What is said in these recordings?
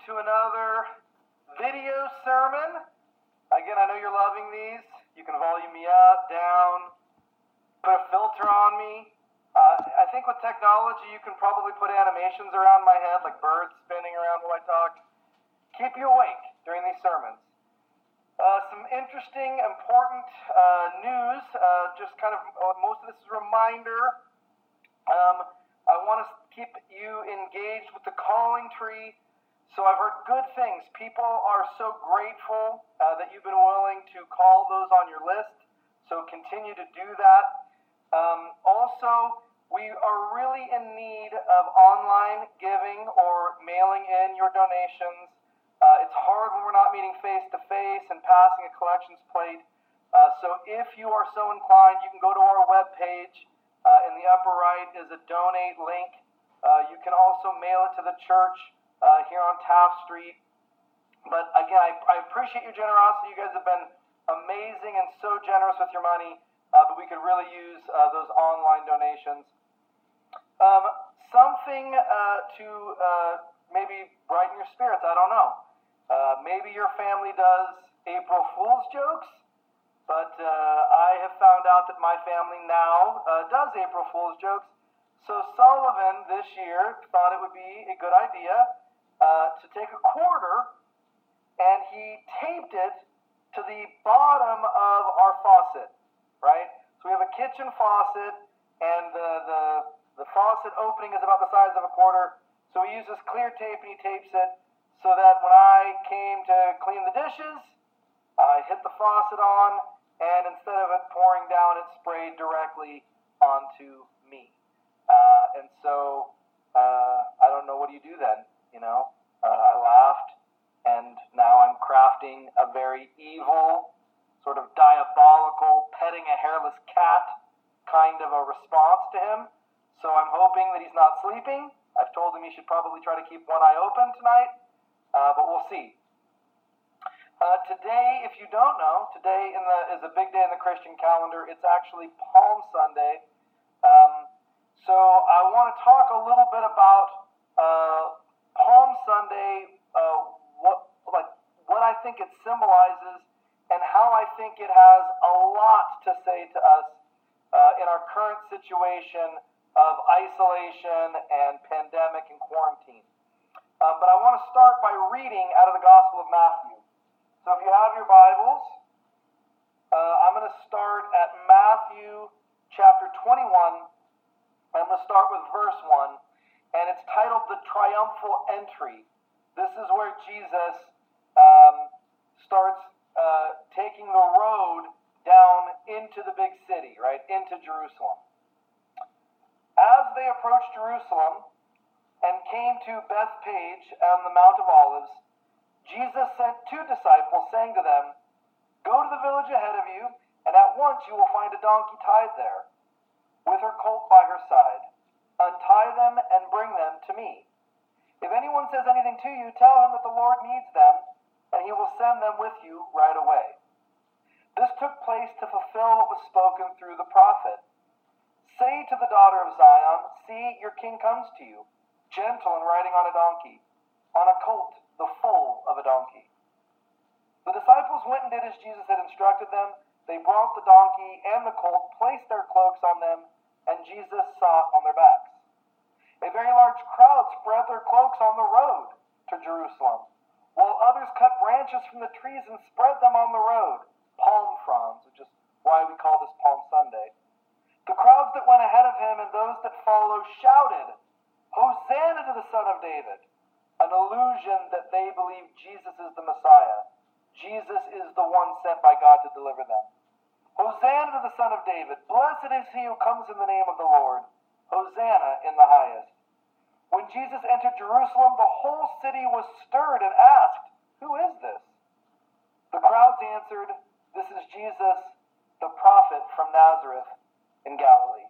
to another video sermon. Again, I know you're loving these. You can volume me up, down, put a filter on me. I think with technology, you can probably put animations around my head, like birds spinning around while I talk. Keep you awake during these sermons. Some interesting, important news. Just kind of, most of this is a reminder. I want to keep you engaged with the calling tree. So I've heard good things. People are so grateful that you've been willing to call those on your list. So continue to do that. Also, we are really in need of online giving or mailing in your donations. It's hard when we're not meeting face-to-face and passing a collections plate. So if you are so inclined, you can go to our webpage. In the upper right is a donate link. You can also mail it to the church here on Taft Street. But again, I appreciate your generosity. You guys have been amazing and so generous with your money. But we could really use those online donations. Something to maybe brighten your spirits. I don't know. Maybe your family does April Fool's jokes. But I have found out that my family now does April Fool's jokes. So Sullivan this year thought it would be a good idea to take a quarter, and he taped it to the bottom of our faucet, right? So we have a kitchen faucet, and the faucet opening is about the size of a quarter. So he uses clear tape, and he tapes it so that when I came to clean the dishes, I hit the faucet on, and instead of it pouring down, it sprayed directly onto me. And so, I don't know, what do you do then, you know? I laughed, and now I'm crafting a very evil, sort of diabolical, petting a hairless cat kind of a response to him. So I'm hoping that he's not sleeping. I've told him he should probably try to keep one eye open tonight, but we'll see. Today, if you don't know, today is a big day in the Christian calendar. It's actually Palm Sunday. So I want to talk a little bit about Palm Sunday, what I think it symbolizes, and how I think it has a lot to say to us in our current situation of isolation and pandemic and quarantine. But I want to start by reading out of the Gospel of Matthew. So if you have your Bibles, I'm going to start at Matthew chapter 21. I'm going to start with verse 1, and it's titled The Triumphal Entry. This is where Jesus starts taking the road down into the big city, right, into Jerusalem. As they approached Jerusalem and came to Bethphage on the Mount of Olives, Jesus sent two disciples, saying to them, "Go to the village ahead of you, and at once you will find a donkey tied there, with her colt by her side. Untie them and bring them to me. If anyone says anything to you, tell him that the Lord needs them, and he will send them with you right away." This took place to fulfill what was spoken through the prophet. "Say to the daughter of Zion, see, your king comes to you, gentle and riding on a donkey, on a colt, the foal of a donkey." The disciples went and did as Jesus had instructed them. They brought the donkey and the colt, placed their cloaks on them, and Jesus sat on their backs. A very large crowd spread their cloaks on the road to Jerusalem, while others cut branches from the trees and spread them on the road, palm fronds, which is why we call this Palm Sunday. The crowds that went ahead of him and those that followed shouted, "Hosanna to the Son of David," an allusion that they believe Jesus is the Messiah. Jesus is the one sent by God to deliver them. "Hosanna to the Son of David. Blessed is he who comes in the name of the Lord. Hosanna in the highest." When Jesus entered Jerusalem, the whole city was stirred and asked, "Who is this?" The crowds answered, "This is Jesus, the prophet from Nazareth in Galilee."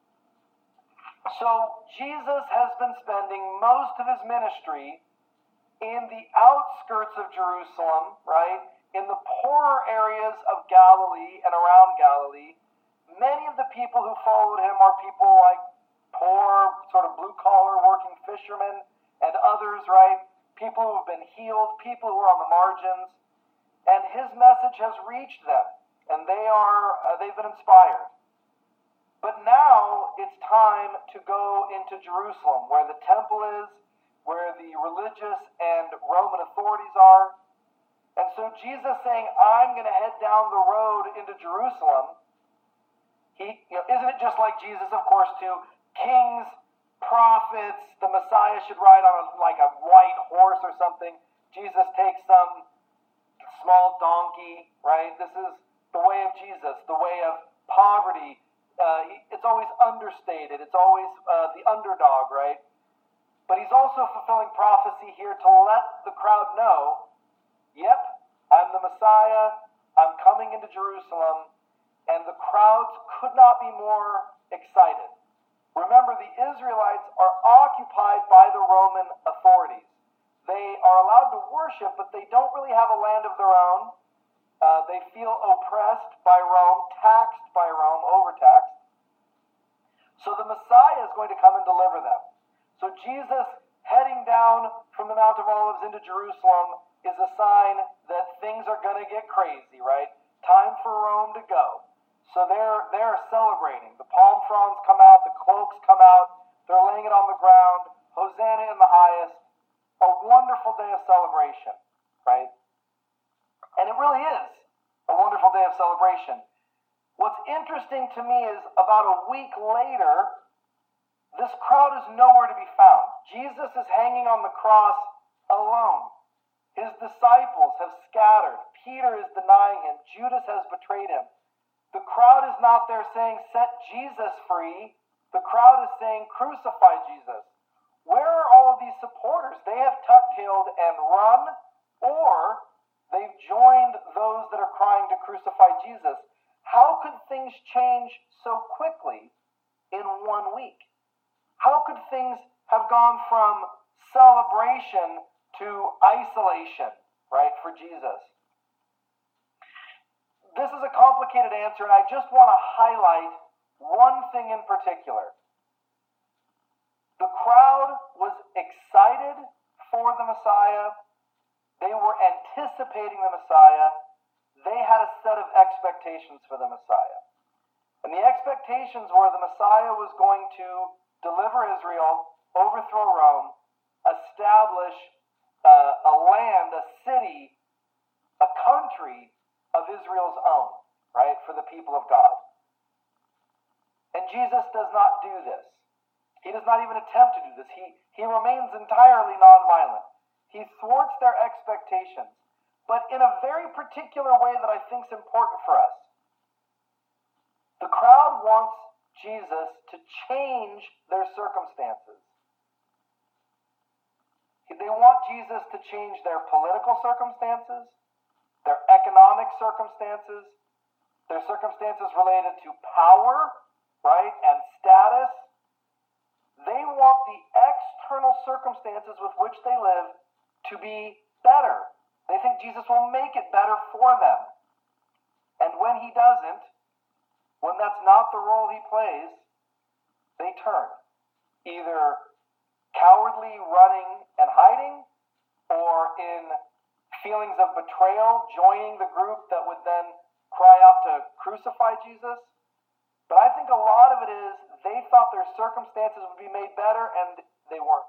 So Jesus has been spending most of his ministry in the outskirts of Jerusalem, right? In the poorer areas of Galilee and around Galilee. Many of the people who followed him are people like poor, sort of blue-collar working fishermen and others, right? people who have been healed, people who are on the margins, and his message has reached them, and they've been inspired. But now it's time to go into Jerusalem, where the temple is, where the religious and Roman authorities are. And so Jesus saying, I'm going to head down the road into Jerusalem. Isn't it just like Jesus, of course, to kings, prophets, the Messiah should ride on a white horse or something. Jesus takes some small donkey, right? This is the way of Jesus, the way of poverty. It's always understated. It's always the underdog, right? But he's also fulfilling prophecy here to let the crowd know, yep, I'm the Messiah, I'm coming into Jerusalem, and the crowds could not be more excited. Remember, the Israelites are occupied by the Roman authorities. They are allowed to worship, but they don't really have a land of their own. They feel oppressed by Rome, taxed by Rome, overtaxed. So the Messiah is going to come and deliver them. So Jesus heading down from the Mount of Olives into Jerusalem is a sign that things are going to get crazy, right? Time for Rome to go. So they're celebrating. The palm fronds come out, the cloaks come out, they're laying it on the ground. Hosanna in the highest. A wonderful day of celebration, right? And it really is a wonderful day of celebration. What's interesting to me is about a week later, this crowd is nowhere to be found. Jesus is hanging on the cross alone. His disciples have scattered. Peter is denying him. Judas has betrayed him. The crowd is not there saying, set Jesus free. The crowd is saying, crucify Jesus. Where are all of these supporters? They have tuck-tailed and run, or they've joined those that are crying to crucify Jesus. How could things change so quickly in 1 week? How could things have gone from celebration to isolation, right, for Jesus? This is a complicated answer, and I just want to highlight one thing in particular. The crowd was excited for the Messiah. They were anticipating the Messiah. They had a set of expectations for the Messiah. And the expectations were the Messiah was going to deliver Israel, overthrow Rome, establish a land, a city, a country of Israel's own, right, for the people of God. And Jesus does not do this. He does not even attempt to do this. He remains entirely nonviolent. He thwarts their expectations, but in a very particular way that I think is important for us. The crowd wants Jesus to change their circumstances. They want Jesus to change their political circumstances, their economic circumstances, their circumstances related to power, right, and status. They want the external circumstances with which they live to be better. They think Jesus will make it better for them. And when he doesn't, when that's not the role he plays, they turn. Either cowardly running and hiding, or in feelings of betrayal, joining the group that would then cry out to crucify Jesus. But I think a lot of it is they thought their circumstances would be made better, and they weren't.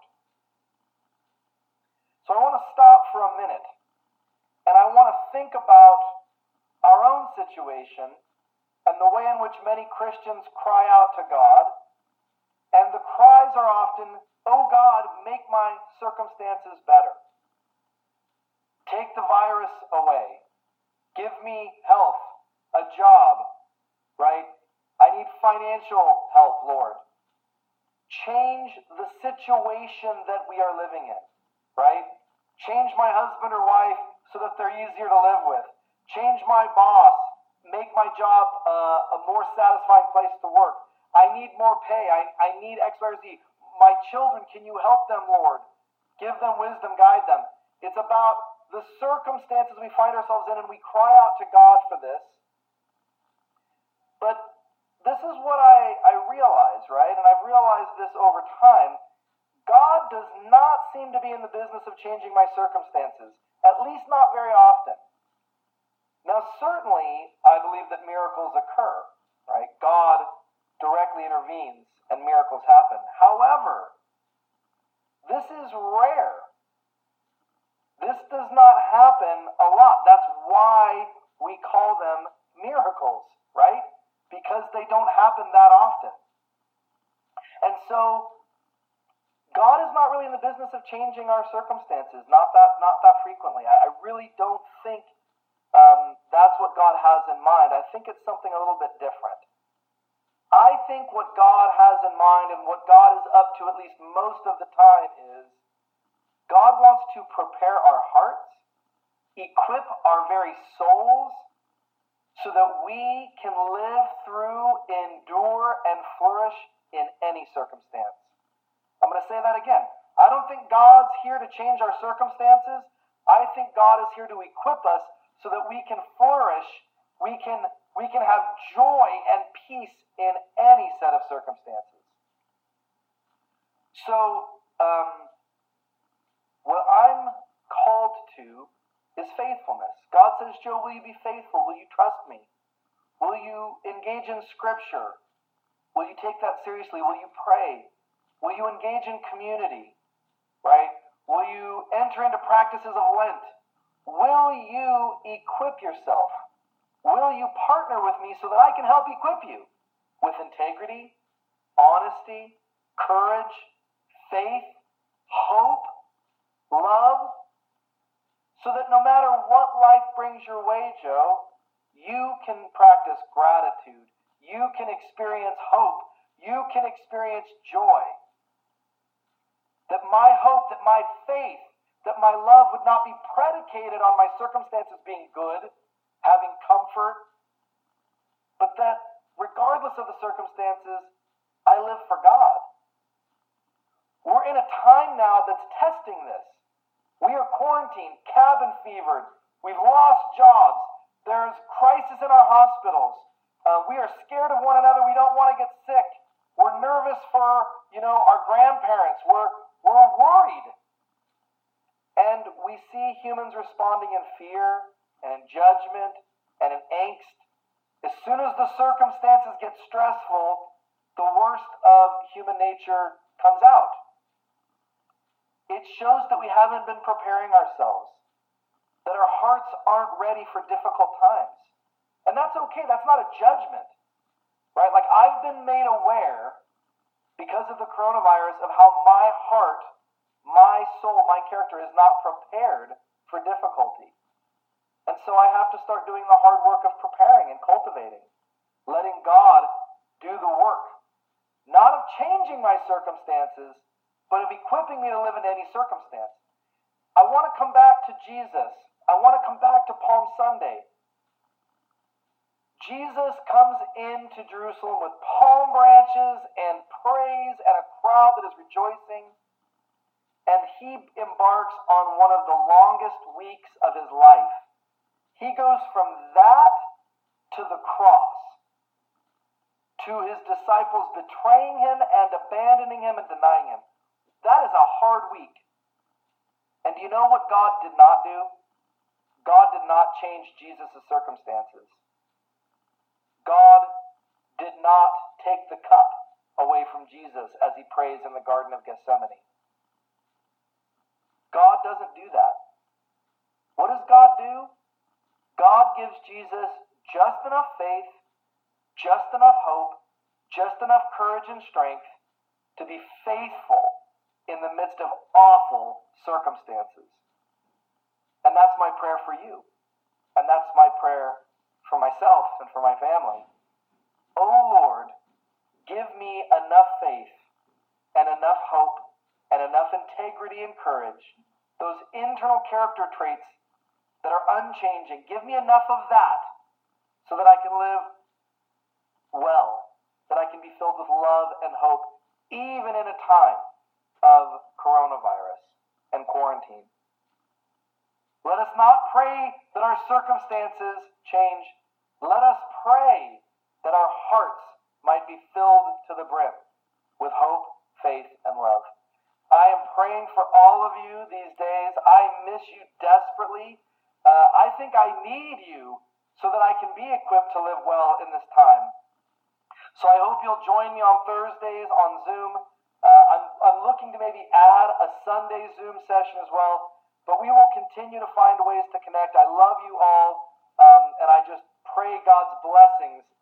So I want to stop for a minute, and I want to think about our own situation and the way in which many Christians cry out to God. And the cries are often, oh God, make my circumstances better. Take the virus away. Give me health, a job, right? I need financial help, Lord. Change the situation that we are living in, right? Change my husband or wife so that they're easier to live with. Change my boss. Make my job a more satisfying place to work. I need more pay. I need X, Y, or Z. My children, can you help them, Lord? Give them wisdom, guide them. It's about the circumstances we find ourselves in, and we cry out to God for this. But this is what I realize, right? And I've realized this over time. God does not seem to be in the business of changing my circumstances, at least not very often. Now, certainly, I believe that miracles occur, right? God directly intervenes and miracles happen. However, this is rare. This does not happen a lot. That's why we call them miracles, right? Because they don't happen that often. And so, God is not really in the business of changing our circumstances, not that frequently. I really don't think that's what God has in mind. I think it's something a little bit different. I think what God has in mind and what God is up to at least most of the time is God wants to prepare our hearts, equip our very souls, so that we can live through, endure, and flourish in any circumstance. I'm going to say that again. I don't think God's here to change our circumstances. I think God is here to equip us so that we can flourish, we can have joy and peace in any set of circumstances. So, what I'm called to is faithfulness. God says, Joe, will you be faithful? Will you trust me? Will you engage in Scripture? Will you take that seriously? Will you pray? Will you engage in community, right? Will you enter into practices of Lent? Will you equip yourself? Will you partner with me so that I can help equip you with integrity, honesty, courage, faith, hope, love, so that no matter what life brings your way, Joe, you can practice gratitude. You can experience hope. You can experience joy. That my hope, that my faith, that my love would not be predicated on my circumstances being good, having comfort, but that regardless of the circumstances, I live for God. We're in a time now that's testing this. We are quarantined, cabin fevered. We've lost jobs. There's crisis in our hospitals. We are scared of one another. We don't want to get sick. We're nervous for, our grandparents. We're worried. And we see humans responding in fear and in judgment and in angst. As soon as the circumstances get stressful, the worst of human nature comes out. It shows that we haven't been preparing ourselves, that our hearts aren't ready for difficult times. And that's okay. That's not a judgment, right? Like, I've been made aware because of the coronavirus of how my heart, my soul, my character is not prepared for difficulty. And so I have to start doing the hard work of preparing and cultivating, letting God do the work, not of changing my circumstances, but of equipping me to live in any circumstance. I want to come back to Jesus. I want to come back to Palm Sunday. Jesus comes into Jerusalem with palm branches and praise and a crowd that is rejoicing. And he embarks on one of the longest weeks of his life. He goes from that to the cross, to his disciples betraying him and abandoning him and denying him. That is a hard week. And do you know what God did not do? God did not change Jesus' circumstances. God did not take the cup away from Jesus as he prays in the Garden of Gethsemane. God doesn't do that. What does God do? God gives Jesus just enough faith, just enough hope, just enough courage and strength to be faithful in the midst of awful circumstances. And that's my prayer for you. And that's my prayer for myself and for my family. Oh Lord, give me enough faith and enough hope and enough integrity and courage, those internal character traits that are unchanging. Give me enough of that so that I can live well, that I can be filled with love and hope, even in a time of coronavirus and quarantine. Let us not pray that our circumstances change. Let us pray that our hearts might be filled to the brim with hope, faith, and love. I for all of you these days. I miss you desperately. I think I need you so that I can be equipped to live well in this time. So I hope you'll join me on Thursdays on Zoom. I'm looking to maybe add a Sunday Zoom session as well, but we will continue to find ways to connect. I love you all, and I just pray God's blessings